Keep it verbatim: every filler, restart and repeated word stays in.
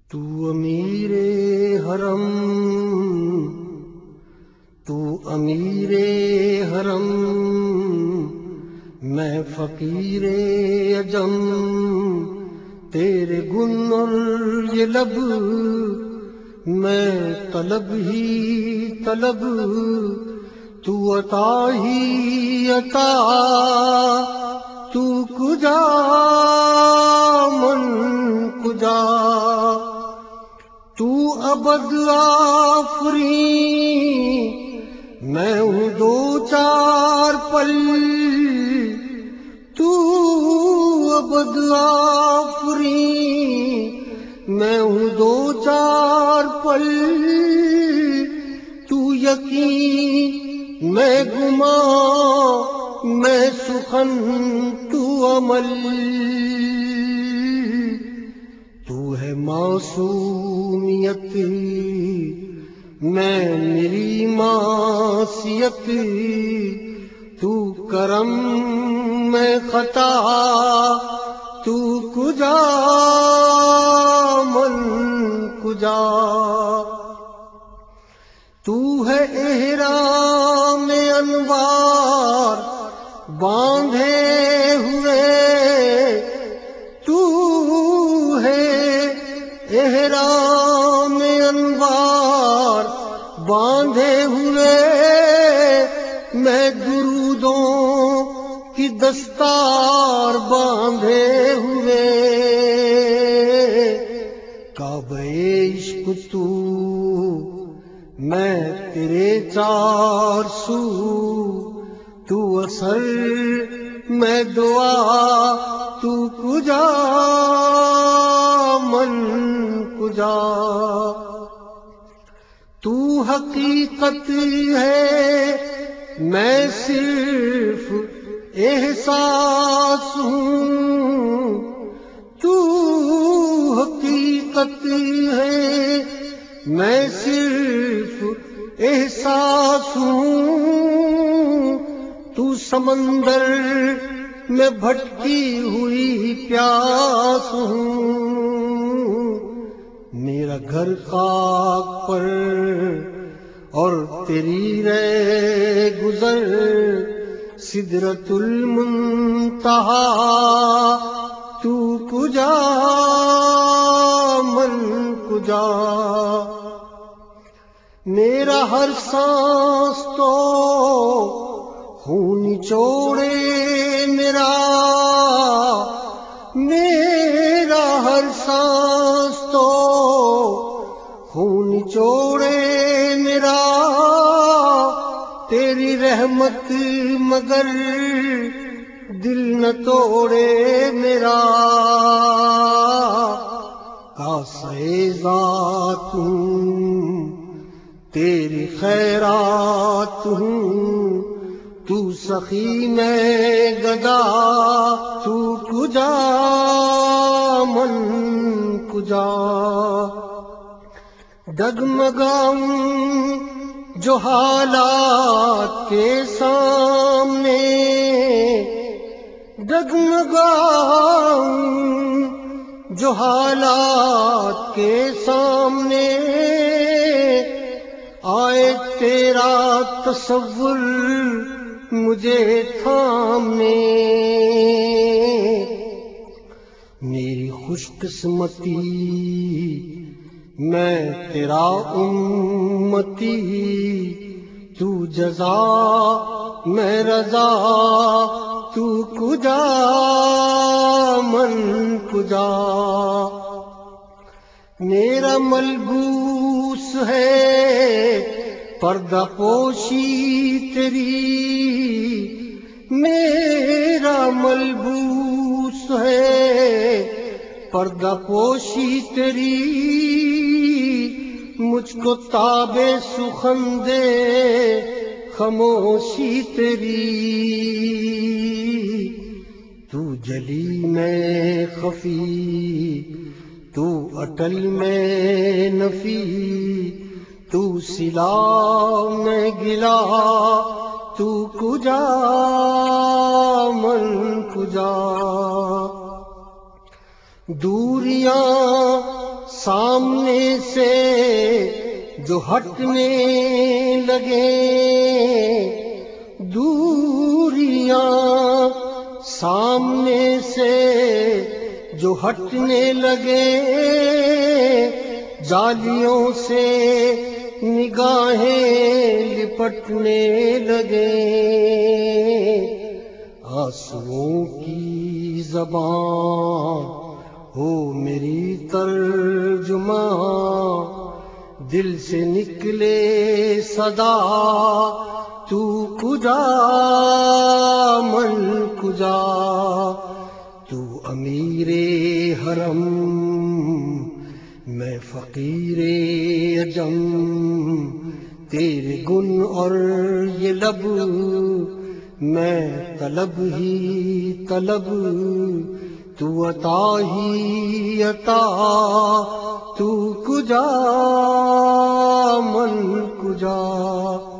تو امیر حرم تو امیر حرم میں فقیر عجم، تیرے گن اور یہ لب میں طلب ہی طلب، تو عطا ہی عطا، تو کجا من کجا، تو ابد آفریں میں ہوں دو چار پل، تو ابد آفریں میں ہوں دو چار پل، تو یقین میں گمان میں سخن تو عمل، تو ہے معصومیت میں میری معصیت، تو کرم میں خطا، تو کجا من کجا، تو ہے احرام انوار باندھے ہوئے، تو ہے احرام انوار باندھے ہوئے، میں درودوں کی دستار باندھے ہوئے، کعبہ عشق تو میں تیرے چار سو، تو اثر میں دعا، تو کجا من کجا، تو حقیقت ہے میں صرف احساس ہوں، تو حقیقت ہے میں صرف احساس ہوں، تو سمندر میں بھٹکی ہوئی پیاس ہوں، میرا گھر خاک پر اور تیری رہ گزر سدرۃ المنتہا، تو کجا من کجا، میرا ہر سانس تو خون نچوڑے میرا، میرا ہر سانس تو خون نچوڑے میرا، تیری رحمت مگر دل نہ توڑے میرا، کاسے ذات ہوں تیری خیرات ہوں، تو سخی میں گدا، تو کجا من کجا، ڈگمگاؤں جو حالات کے سامنے، ڈگمگاؤں جو حالات کے سامنے، آئے تیرا تصور مجھے تھامنے، میری خوش قسمتی میں تیرا امتی، تو جزا میں رضا، تو کجا من کجا، میرا ملبوس ہے پردہ پوشی تیری، میرا ملبوس ہے پردہ پوشی تیری، مجھ کو تاب سخن دے خاموشی تیری، تو جلی میں خفی، تو اٹل میں نفی، تو سلا میں گلا، تو کجا من کجا، دوریاں سامنے سے جو ہٹنے لگے دوریاں، سامنے سے جو ہٹنے لگے جالیوں سے نگاہیں لپٹنے لگے، آنسوؤں کی زبان ہو میری ترجمان، دل سے نکلے صدا تو کجا من کجا، تو امیر حرم میں فقیر عجم، تیرے گن اور یہ لب میں طلب ہی طلب، تو عطا ہی عطا تو کجا من کجا۔